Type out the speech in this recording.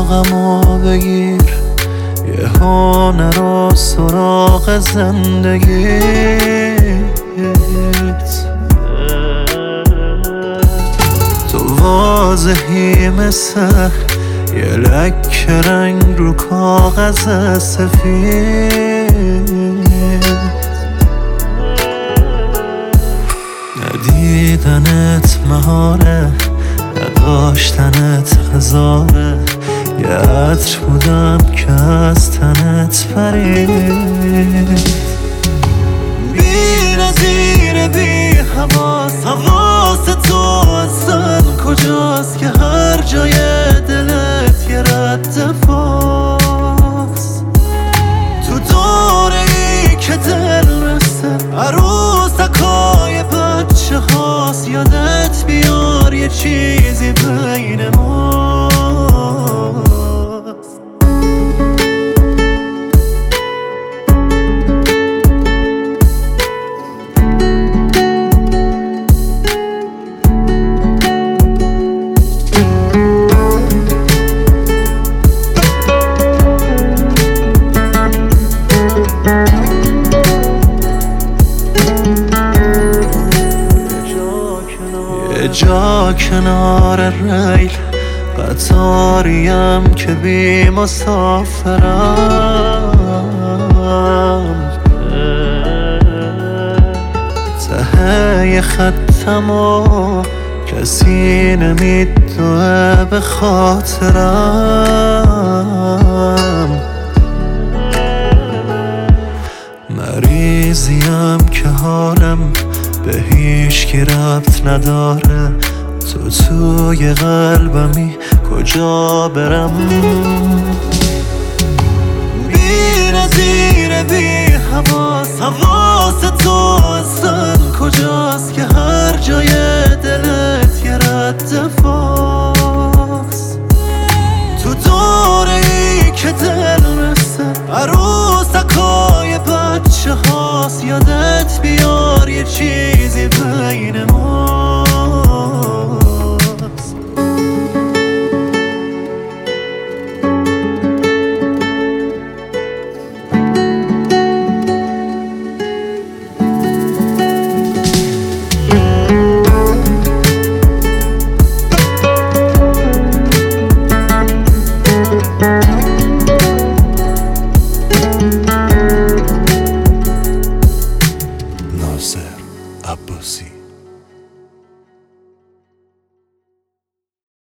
اتاقمو بگیر، یه هنر و سراغ زندگیت. تو واضحی مثل یه لکه رنگ رو کاغذ سفید. ندیدنت محاله، نداشتنت هزاره، یه عطر بودم که از تنت پرید. بی نظیر بی حواس، حواس تو اصلا کجاست که هر جای دلت یه رد پاست. تو دوره ای که دل رسه عروسکای بچه هاست، یادت بیار یه چیزی بین ماست. یه جا کنار ریل قطاریم که بی مسافرم، ته خطم و کسی نمیدوه به خاطرم. مریضیم که حالم به هیچ کی ربط نداره، تو توی قلبمی کجا برم؟ بی نظیر بی حواس، حواس تو اصلا کجاست که هر جای دلت یه رد پاست. تو دوره ای که دل رسه عروسکای بچه هاست، یادت بیار یه چیزی بین ماست. ناصر عباسی.